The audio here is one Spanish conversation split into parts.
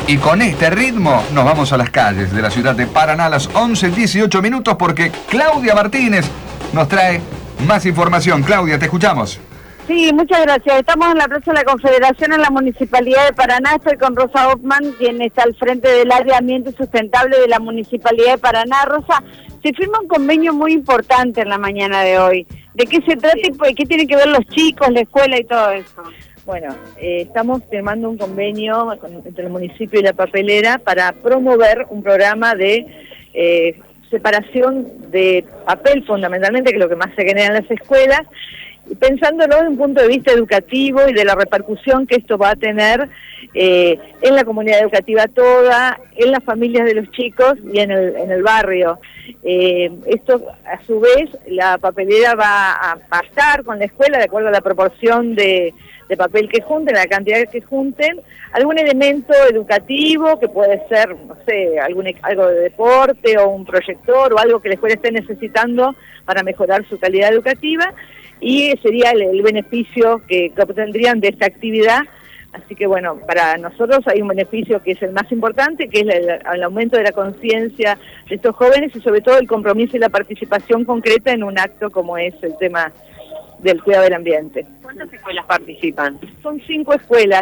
Y con este ritmo nos vamos a las calles de la ciudad de Paraná a las 11:18 minutos porque Claudia Martínez nos trae más información. Claudia, te escuchamos. Sí, muchas gracias. Estamos en la Plaza de la Confederación en la Municipalidad de Paraná. Estoy con Rosa Hoffman, quien está al frente del área de ambiente sustentable de la Municipalidad de Paraná. Rosa, se firma un convenio muy importante en la mañana de hoy. ¿De qué se trata y qué tienen que ver los chicos, la escuela y todo eso? Bueno, estamos firmando un convenio entre el municipio y la papelera para promover un programa de separación de papel, fundamentalmente, que es lo que más se genera en las escuelas, pensándolo desde un punto de vista educativo y de la repercusión que esto va a tener en la comunidad educativa toda, en las familias de los chicos y en el barrio. Esto, a su vez, la papelera va a pasar con la escuela, de acuerdo a la proporción de papel que junten, la cantidad que junten, algún elemento educativo que puede ser, no sé, algo de deporte o un proyector o algo que la escuela esté necesitando para mejorar su calidad educativa, y sería el beneficio que obtendrían de esta actividad. Así que bueno, para nosotros hay un beneficio que es el más importante, que es el aumento de la conciencia de estos jóvenes y sobre todo el compromiso y la participación concreta en un acto como es el tema del cuidado del ambiente. ¿Cuántas escuelas participan? Son 5 escuelas,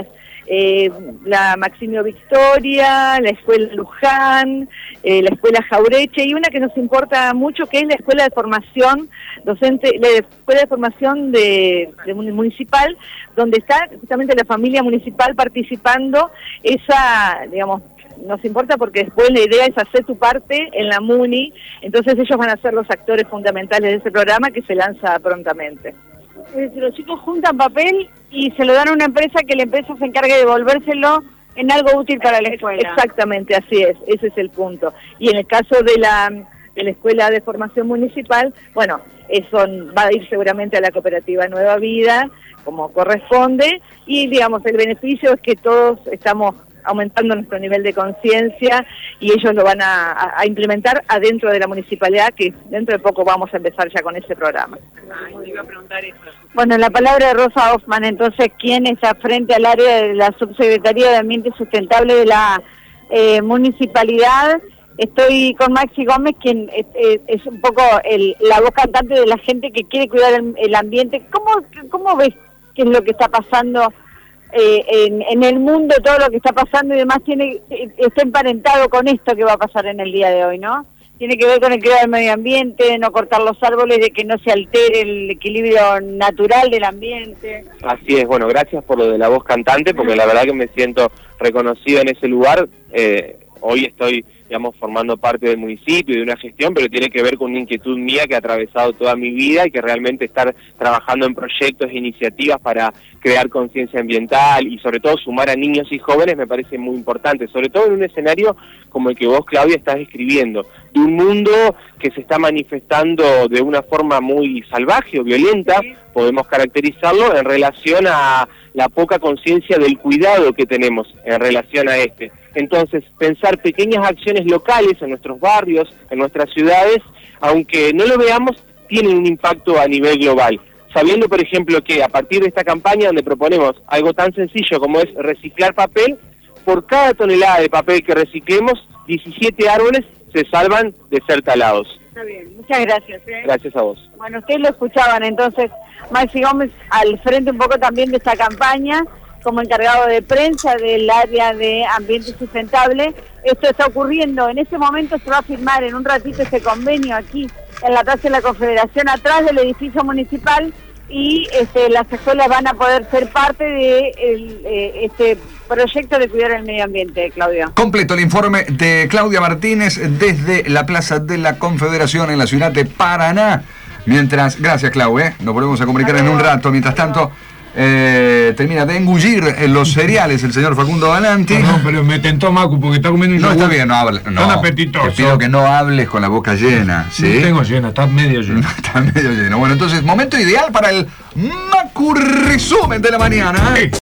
la Maximio Victoria, la Escuela Luján, la Escuela Jaureche y una que nos importa mucho, que es la Escuela de Formación Docente, la Escuela de Formación de Municipal, donde está justamente la familia municipal participando. Esa, digamos, nos importa porque después la idea es hacer tu parte en la MUNI, entonces ellos van a ser los actores fundamentales de ese programa que se lanza prontamente. Los chicos juntan papel y se lo dan a una empresa, que la empresa se encargue de devolvérselo en algo útil para la escuela. Exactamente, así es, ese es el punto. Y en el caso de la Escuela de Formación Municipal, bueno, eso va a ir seguramente a la cooperativa Nueva Vida, como corresponde, y digamos, el beneficio es que todos estamos aumentando nuestro nivel de conciencia y ellos lo van a implementar adentro de la municipalidad, que dentro de poco vamos a empezar ya con ese programa. Iba a preguntar eso. Bueno, la palabra de Rosa Hoffman, entonces, ¿quién está frente al área de la Subsecretaría de Ambiente Sustentable de la municipalidad? Estoy con Maxi Gómez, quien es un poco la voz cantante de la gente que quiere cuidar el ambiente. ¿Cómo ves qué es lo que está pasando en el mundo, todo lo que está pasando y demás está emparentado con esto que va a pasar en el día de hoy, ¿no? Tiene que ver con el cuidado del medio ambiente, de no cortar los árboles, de que no se altere el equilibrio natural del ambiente. Así es, bueno, gracias por lo de la voz cantante, porque la verdad que me siento reconocido en ese lugar. Hoy estoy, digamos, formando parte del municipio y de una gestión, pero tiene que ver con una inquietud mía que ha atravesado toda mi vida y que realmente estar trabajando en proyectos e iniciativas para crear conciencia ambiental y sobre todo sumar a niños y jóvenes me parece muy importante, sobre todo en un escenario como el que vos, Claudia, estás describiendo, de un mundo que se está manifestando de una forma muy salvaje o violenta, podemos caracterizarlo en relación a la poca conciencia del cuidado que tenemos en relación a este. Entonces, pensar pequeñas acciones locales en nuestros barrios, en nuestras ciudades, aunque no lo veamos, tienen un impacto a nivel global. Sabiendo, por ejemplo, que a partir de esta campaña donde proponemos algo tan sencillo como es reciclar papel, por cada tonelada de papel que reciclemos, 17 árboles se salvan de ser talados. Está bien, muchas gracias. Gracias a vos. Bueno, ustedes lo escuchaban, entonces, Maxi Gómez al frente un poco también de esta campaña, como encargado de prensa del área de ambiente sustentable. Esto está ocurriendo, en ese momento se va a firmar en un ratito este convenio aquí en la Plaza de la Confederación, atrás del edificio municipal, y las escuelas van a poder ser parte de este proyecto de cuidar el medio ambiente, Claudia. Completo el informe de Claudia Martínez desde la Plaza de la Confederación en la ciudad de Paraná. Gracias, Clau, nos volvemos a comunicar en un rato. Mientras tanto, termina de engullir los cereales el señor Facundo Galanti. No, pero me tentó Macu porque está comiendo un yogur. No, está bien, no hable. No, tan apetitoso. Te pido que no hables con la boca llena, ¿sí? No tengo llena, está medio lleno. Está medio lleno. Bueno, entonces, momento ideal para el Macu Resumen de la mañana.